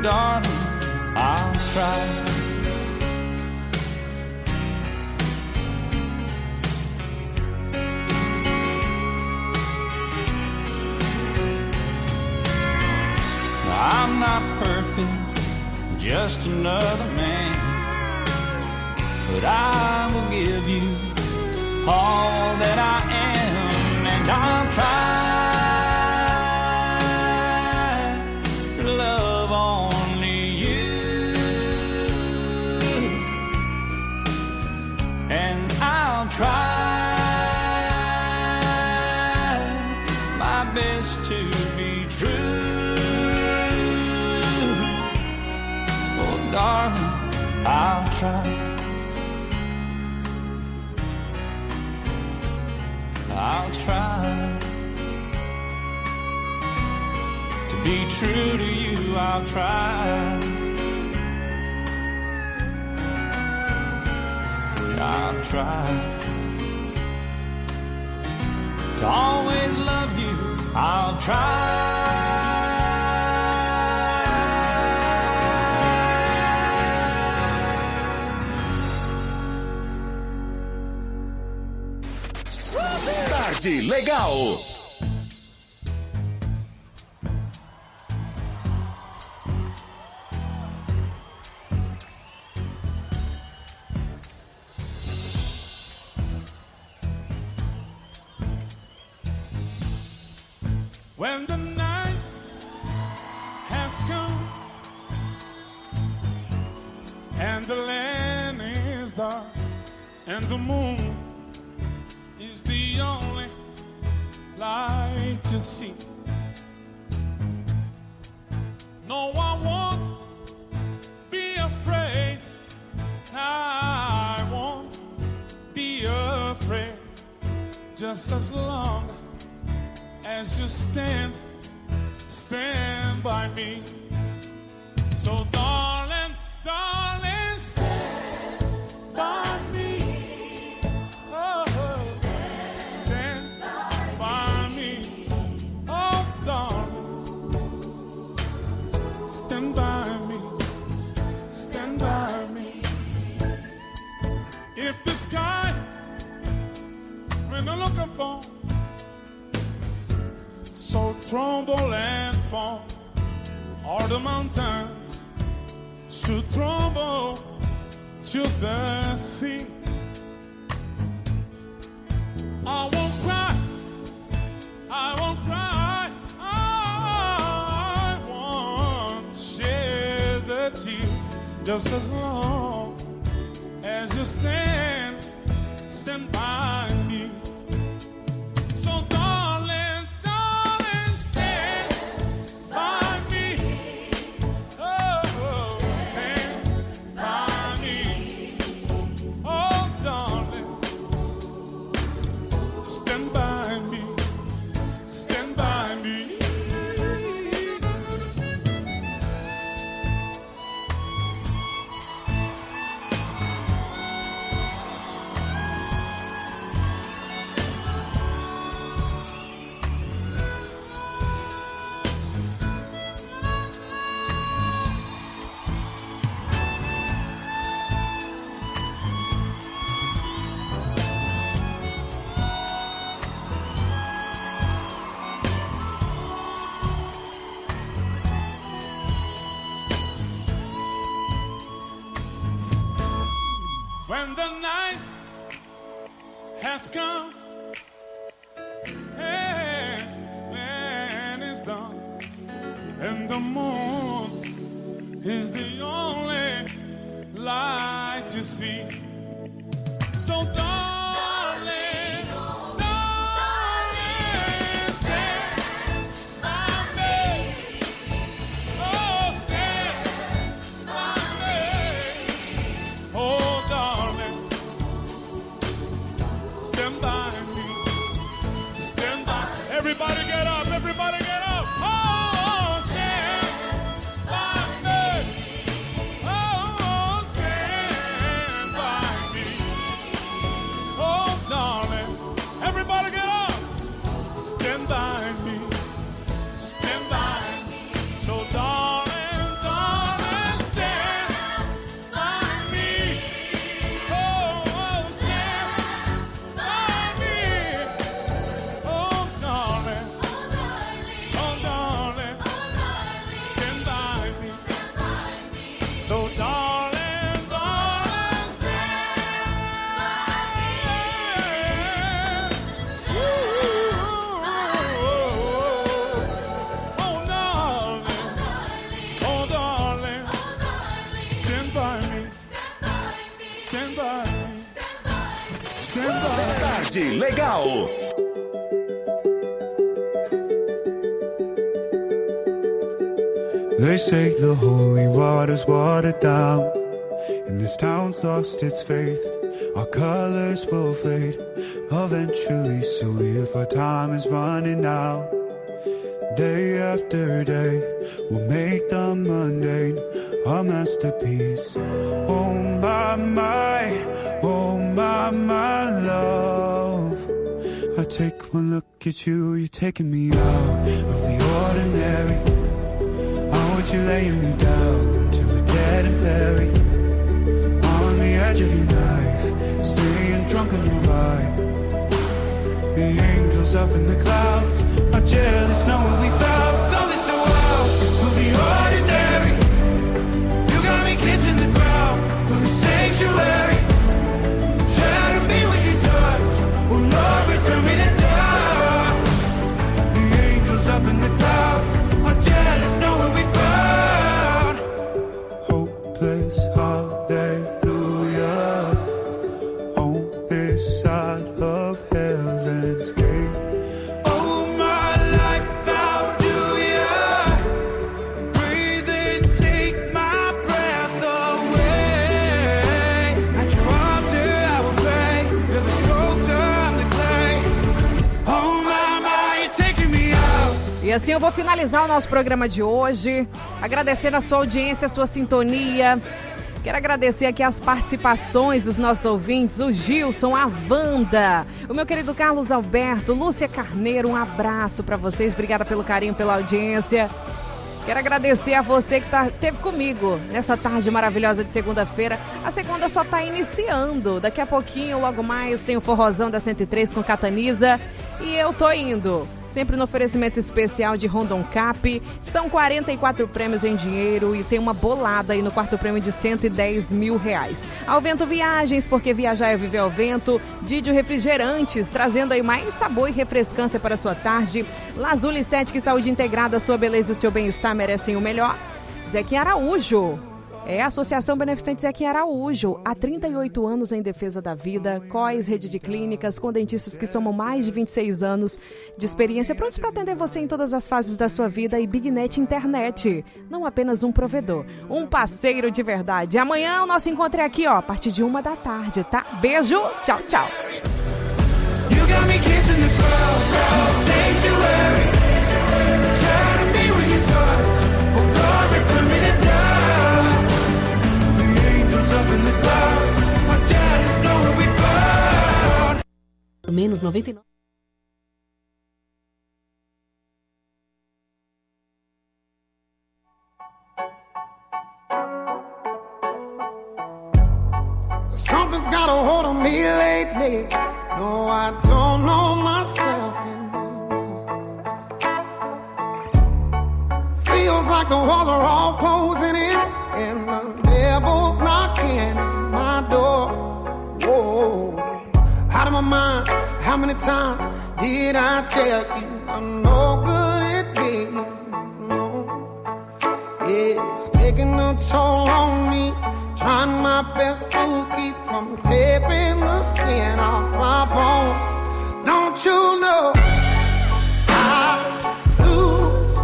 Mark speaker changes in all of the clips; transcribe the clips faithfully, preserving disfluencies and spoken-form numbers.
Speaker 1: darling, I'll try. I'm not perfect, just another man, but I will give you all that I am, and I'll try to love only you, and I'll try my best to be true. Darling, I'll try. I'll try to be true to you. I'll try. I'll try to always love you. I'll try.
Speaker 2: Tarde Legal.
Speaker 3: When the night has come and the land is dark and the moon is the only light to see, no, I won't be afraid. I won't be afraid, just as long as you stand, stand by me. So darling, darling, stand by me. Oh, stand by me. Oh, darling, stand by me. Stand by me. If the sky, when I'm looking for, so tremble and fall, all the mountains should tremble to the sea. I won't cry, I won't cry, I won't shed the tears, just as long as you stand, stand by me. So darling, darling, stand by me. Oh, stand by me. Oh, darling, stand by me. Stand by me. When the night has come and when it's done and the moon is the only light you see, so darling, darling, stand by me. Oh, stand by me. Oh, darling, stand by me. Stand by. Everybody get up. Everybody get up. Oh, stand by me. Oh, stand by me.
Speaker 2: Tarde Legal.
Speaker 4: They say the holy water's watered down, and this town's lost its faith. Our colors will fade eventually, so if our time is running out, day after day, we'll make the mundane a masterpiece. Oh my, my, oh my, my love. I take one look at you, you're taking me out of the ordinary. I want you laying me down till we're dead and buried on the edge of your knife, staying drunk on your vibe. The angels up in the clouds are jealous knowing we found something so wild of the ordinary. You got me kissing the ground of a sanctuary. Shadow me with your touch, oh Lord, return me to dust. The angels up in the clouds are jealous knowing we found hopeless hallelujah on this side of heaven's gate. Oh my life, how do ya breathe and take my breath away? At your altar I will pray, you're the sculptor, I'm the clay. Oh my, my, you're taking me out.
Speaker 5: E assim eu vou finalizar o nosso programa de hoje, agradecendo a sua audiência, a sua sintonia. Quero agradecer aqui as participações dos nossos ouvintes, o Gilson, a Wanda, o meu querido Carlos Alberto, Lúcia Carneiro, um abraço para vocês, obrigada pelo carinho, pela audiência. Quero agradecer a você que tá, teve comigo nessa tarde maravilhosa de segunda-feira. A segunda só está iniciando. Daqui a pouquinho, logo mais, tem o Forrozão da cento e três com Cataniza. E eu tô indo. Sempre no oferecimento especial de Rondon Cap. São quarenta e quatro prêmios em dinheiro e tem uma bolada aí no quarto prêmio de cento e dez mil reais. Ao Vento Viagens, porque viajar é viver ao vento. Didio Refrigerantes, trazendo aí mais sabor e refrescância para a sua tarde. Lazuli Estética e Saúde Integrada, sua beleza e o seu bem-estar merecem o melhor. Zequinha Araújo. É a Associação Beneficente Zequinha Araújo, há trinta e oito anos em defesa da vida, C O I S, rede de clínicas, com dentistas que somam mais de vinte e seis anos de experiência, prontos para atender você em todas as fases da sua vida, e BigNet Internet, não apenas um provedor, um parceiro de verdade. Amanhã o nosso encontro é aqui, ó, a partir de uma da tarde, tá? Beijo, tchau, tchau.
Speaker 4: You got me kissing the ground, ground, sanctuary. Shadow me with your touch, oh God, return me to dust. The angels up in the clouds, my jealous know where we found.
Speaker 5: Menos noventa e nove.
Speaker 6: Something's got a hold on me lately. No, I don't know myself anymore. Feels like the walls are all closing in, and the devil's knocking at my door. Whoa, out of my mind. How many times did I tell you I'm no good at being alone? It's taking a toll on me, trying my best to keep from tearing the skin off my bones. Don't you know I lose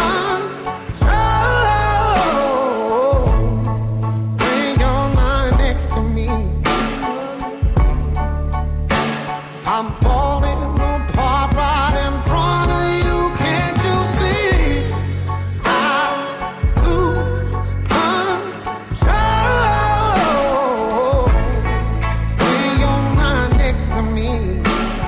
Speaker 6: control when you're not next to me? I'm falling apart right in front of you. Can't you see? I lose control when you're not next to me.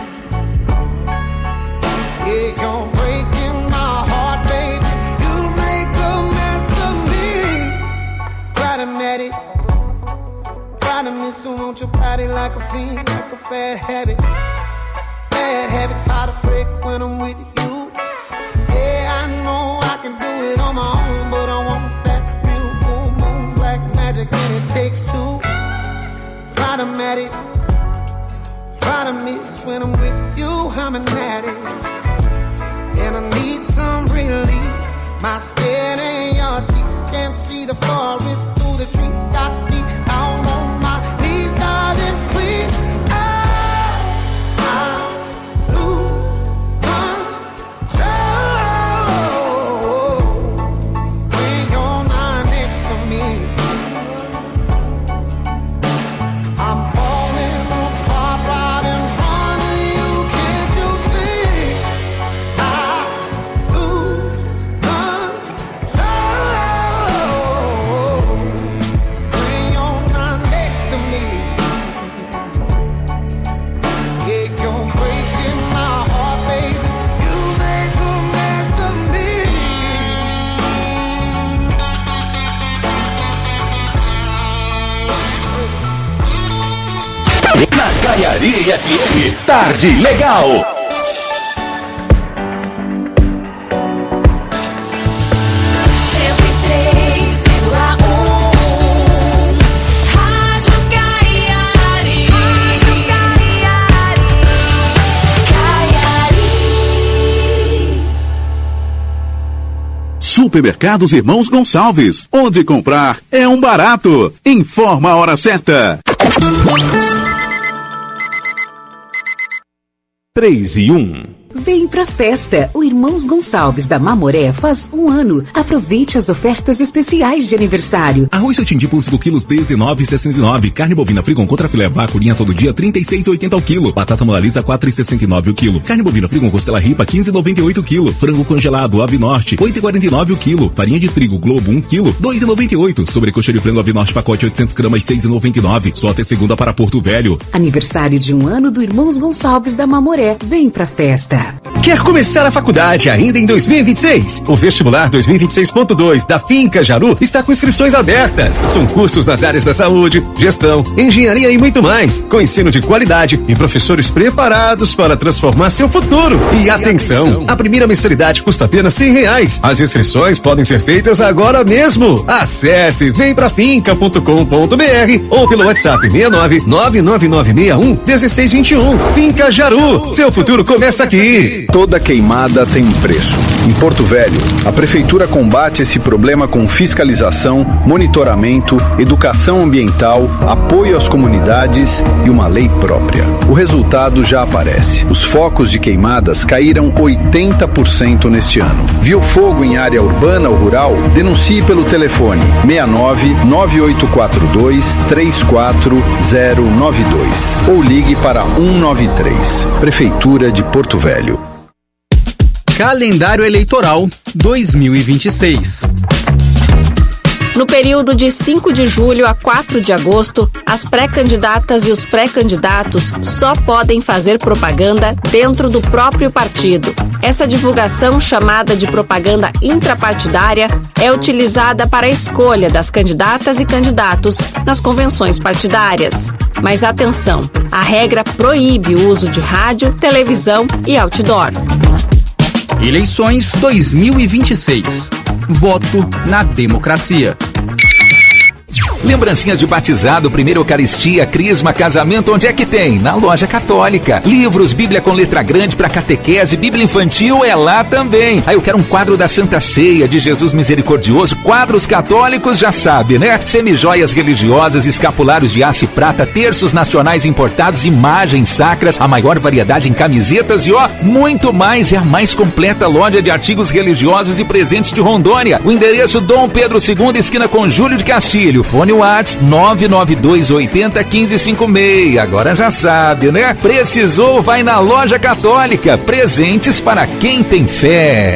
Speaker 6: Yeah, you're breaking my heart, baby. You make a mess of me. Problematic, problem is to want your body like a fiend, like a bad habit. Bad habits hard to break when I'm with you. Yeah, I know I can do it on my own, but I want that real full moon, black magic, and it takes two. Problematic. Problem is when I'm with you, I'm an addict, and I need some relief. My skin and your teeth can't see the forest through the trees. Got me out on my knees, darling, please. I, I
Speaker 2: Caiari F M, Tarde Legal.
Speaker 7: Supermercados Irmãos Gonçalves, onde comprar é um barato. Informa a hora certa.
Speaker 2: três e um.
Speaker 8: Vem pra festa! O Irmãos Gonçalves da Mamoré faz um ano. Aproveite as ofertas especiais de aniversário.
Speaker 9: Arroz Sotindim por cinco quilos, dezenove reais e sessenta e nove centavos. Carne bovina Frigon contra filé vaculinha todo dia, trinta e seis reais e oitenta centavos o quilo. Batata Monalisa, quatro reais e sessenta e nove centavos o quilo. Carne bovina Frigon costela ripa, quinze reais e noventa e oito centavos o quilo. Frango congelado Ave Norte, oito reais e quarenta e nove centavos o quilo. Farinha de trigo Globo, um quilo, dois reais e noventa e oito centavos. Sobrecoxa de frango Ave Norte, pacote oitocentas gramas, seis reais e noventa e nove centavos. Só até segunda para Porto Velho.
Speaker 8: Aniversário de um ano do Irmãos Gonçalves da Mamoré. Vem pra festa!
Speaker 10: Quer começar a faculdade ainda em dois mil e vinte e seis? O vestibular dois mil e vinte e seis ponto dois da Finca Jaru está com inscrições abertas. São cursos nas áreas da saúde, gestão, engenharia e muito mais, com ensino de qualidade e professores preparados para transformar seu futuro. E, e atenção, atenção, a primeira mensalidade custa apenas cem reais. As inscrições podem ser feitas agora mesmo. Acesse vem pra finca ponto com ponto br ou pelo WhatsApp seis nove nove nove nove seis um um seis dois um. Finca Jaru, seu futuro começa aqui.
Speaker 11: Toda queimada tem um preço. Em Porto Velho, a Prefeitura combate esse problema com fiscalização, monitoramento, educação ambiental, apoio às comunidades e uma lei própria. O resultado já aparece. Os focos de queimadas caíram oitenta por cento neste ano. Viu fogo em área urbana ou rural? Denuncie pelo telefone seis nove nove oito quatro dois três quatro zero nove dois ou ligue para um nove três. Prefeitura de Porto Velho.
Speaker 12: Calendário Eleitoral dois mil e vinte e seis.
Speaker 13: No período de cinco de julho a quatro de agosto, as pré-candidatas e os pré-candidatos só podem fazer propaganda dentro do próprio partido. Essa divulgação, chamada de propaganda intrapartidária, é utilizada para a escolha das candidatas e candidatos nas convenções partidárias. Mas atenção, a regra proíbe o uso de rádio, televisão e outdoor.
Speaker 12: Eleições dois mil e vinte e seis. Voto na democracia.
Speaker 14: Lembrancinhas de batizado, primeira Eucaristia, crisma, casamento, onde é que tem? Na Loja Católica. Livros, Bíblia com letra grande para catequese, Bíblia infantil é lá também. Aí eu quero um quadro da Santa Ceia, de Jesus Misericordioso, quadros católicos, já sabe, né? Semijoias religiosas, escapulários de aço e prata, terços nacionais importados, imagens sacras, a maior variedade em camisetas e ó, muito mais. É a mais completa loja de artigos religiosos e presentes de Rondônia. O endereço Dom Pedro segundo, esquina com Júlio de Castilho. Fone WhatsApp nove nove dois oito zero um cinco cinco seis. Agora já sabe, né? Precisou, vai na Loja Católica. Presentes para quem tem fé.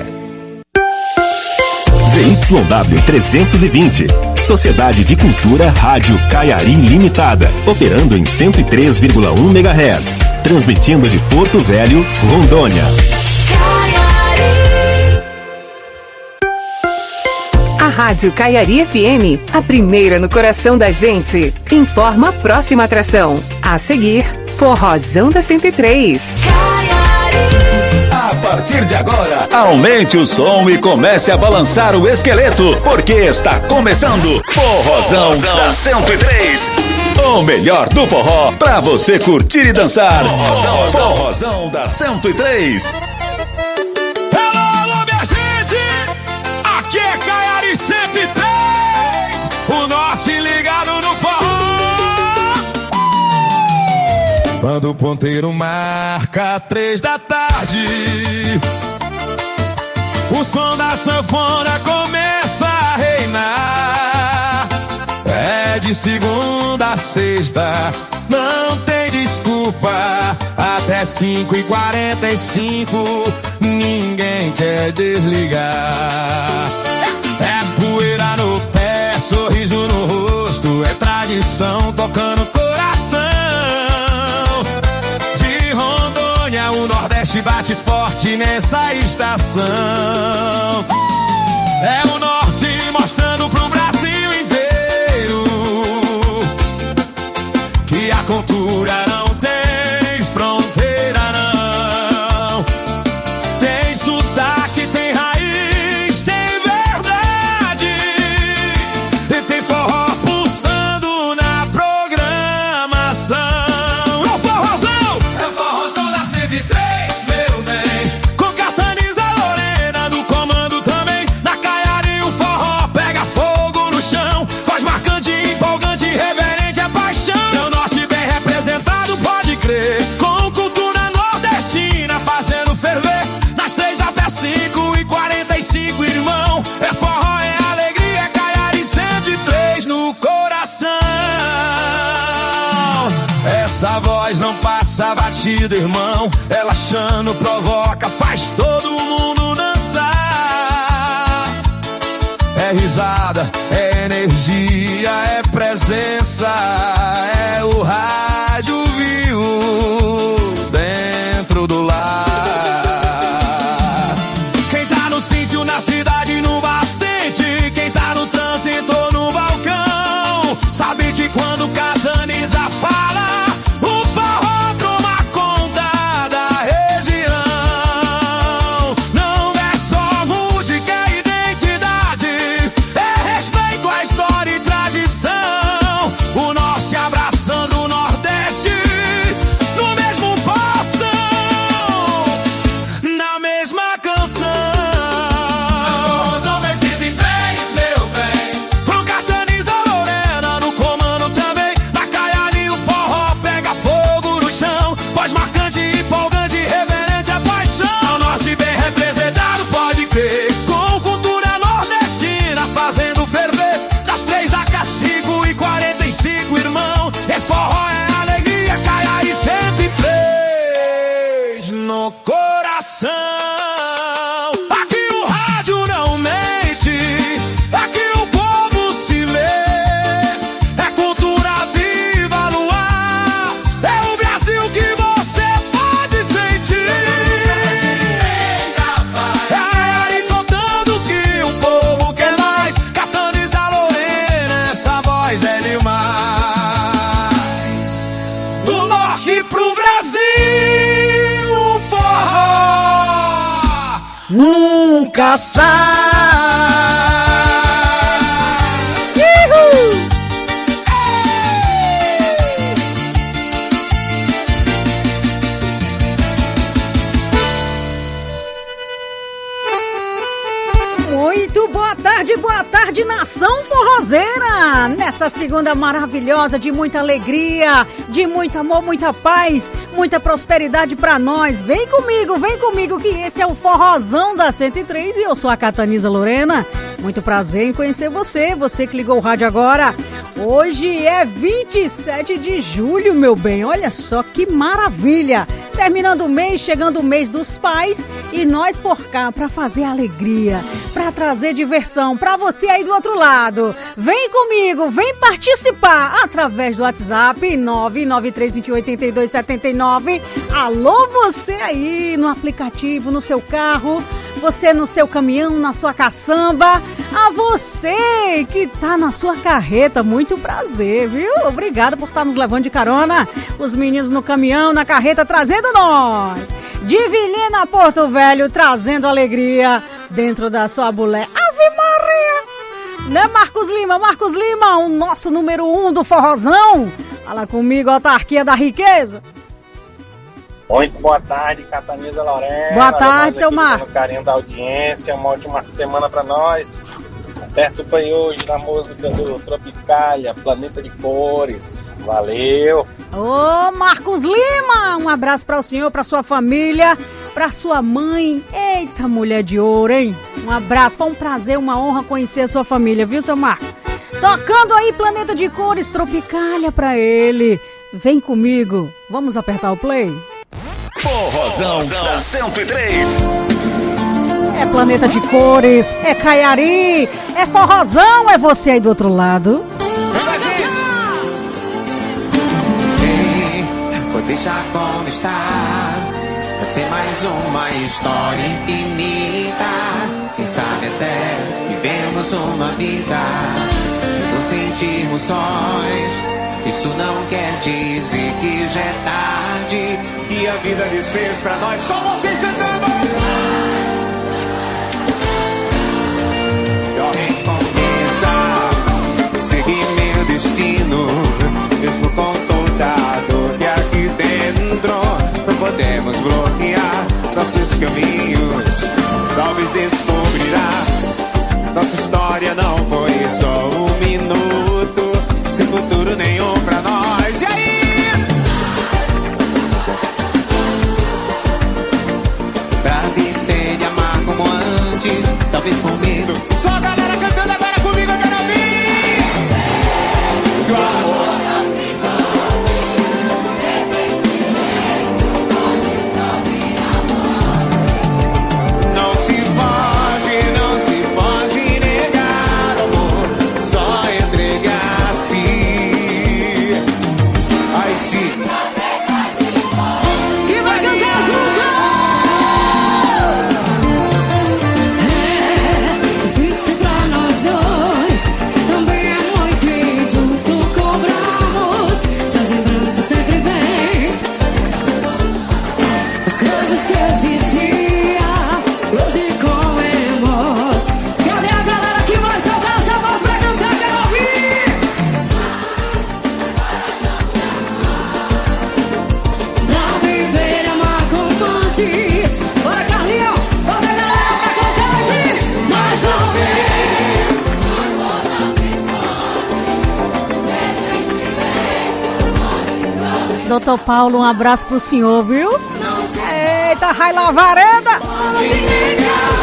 Speaker 2: Z Y W trezentos e vinte. Sociedade de Cultura Rádio Caiari Limitada. Operando em cento e três vírgula um megahertz. Transmitindo de Porto Velho, Rondônia.
Speaker 8: A Rádio Caiari F M, a primeira no coração da gente, informa a próxima atração. A seguir, Forrozão da cento e três.
Speaker 2: A partir de agora, aumente o som e comece a balançar o esqueleto, porque está começando Forrozão, Forrozão da cento e três. O melhor do forró pra você curtir e dançar. Forrozão, Forrozão da cento e três.
Speaker 3: Alô, minha gente! Aqui é Caiari cento e três, o norte ligado no forró. Quando o ponteiro marca três da tarde, o som da sanfona começa a reinar. É de segunda a sexta, não tem desculpa. Até cinco e quarenta e cinco, ninguém quer desligar. É poeira no pé, sorriso no rosto, é tradição tocando coração. De Rondônia, o Nordeste bate forte nessa estação. É o Norte mostrando pro Brasil inteiro que a cultura não tem
Speaker 15: batida, irmão, relaxando, provoca, faz todo mundo dançar. É risada, é energia, é presença, é o rádio vivo dentro do lar. Quem tá no sítio, na cidade, no batente, quem tá no trânsito ou no balcão, sabe de quando Cataniza fala, o forró toma conta da região. Não é só música, é identidade, é respeito à história e tradição. O norte abraçando o nordeste no mesmo poção, na mesma canção. Forrozão vem cento e três, meu bem, pro Cataniza Lorena no comando também. Na Caiari o forró pega fogo no chão, voz marcante, empolgante, reverente a paixão. Norte bem representado, pode crer, com cultura nordestina fazendo ferver. Das três a cinco e quarenta e cinco, irmão, é forró, é alegria, Caiari cento e três no coração. Aqui o rádio não mente, aqui o povo se vê, é cultura viva no ar, é o Brasil que você pode sentir. É a Ari contando que o povo quer mais, Cataniza Lorena, essa voz é demais. Do norte pro Brasil, o forró nunca sai.
Speaker 16: Muito boa tarde, boa tarde, nação forrozeira! Nessa segunda maravilhosa, de muita alegria, de muito amor, muita paz, muita prosperidade pra nós. Vem comigo, vem comigo, que esse é o Forrozão da cento e três e eu sou a Cataniza Lorena. Muito prazer em conhecer você, você que ligou o rádio agora. Hoje é vinte e sete de julho, meu bem, olha só que maravilha! Terminando o mês, chegando o mês dos pais e nós por cá pra fazer alegria, pra trazer diversão pra você aí do outro lado. Vem comigo, vem participar através do WhatsApp nove nove três dois oito oito dois sete nove. Alô, você aí no aplicativo, no seu carro, você no seu caminhão, na sua caçamba, a você que tá na sua carreta, muito prazer, viu? Obrigada por estar nos levando de carona, os meninos no caminhão, na carreta, trazendo nós. Divilina Porto Velho, trazendo alegria dentro da sua bulé. Ave Maria! Né, Marcos Lima? Marcos Lima, o nosso número um do forrozão. Fala comigo, autarquia da riqueza.
Speaker 17: Muito boa tarde, Cataniza Lorena.
Speaker 16: Boa tarde, seu Marcos.
Speaker 17: Carinho da audiência, uma ótima semana pra nós. Aperta o play hoje na música do Tropicália, Planeta de Cores. Valeu.
Speaker 16: Ô, Marcos Lima, um abraço para o senhor, para sua família, para sua mãe. Eita, mulher de ouro, hein? Um abraço, foi um prazer, uma honra conhecer a sua família, viu, seu Marcos? Tocando aí Planeta de Cores, Tropicália pra ele. Vem comigo, vamos apertar o play?
Speaker 2: Forrozão da cento e três.
Speaker 16: É Planeta de Cores, é Caiari, é forrozão, é você aí do outro lado.
Speaker 18: Ei, vou deixar como está, vai ser mais uma história infinita. Quem sabe até vivemos uma vida, se não sentirmos sós. Isso não quer dizer que já é tarde e a vida desfez pra nós. Só vocês cantando! Eu recompensa, seguir meu destino, mesmo com toda a dor que aqui dentro não podemos bloquear nossos caminhos. Talvez descobrirás, nossa história não foi só um minuto, sem futuro nenhum pra nós. E aí? Pra viver e amar como antes, talvez por medo. Só a galera cantando agora comigo, eu quero ouvir. Do amor.
Speaker 16: doutor Paulo, um abraço pro senhor, viu? Eita, Rai Lavareda!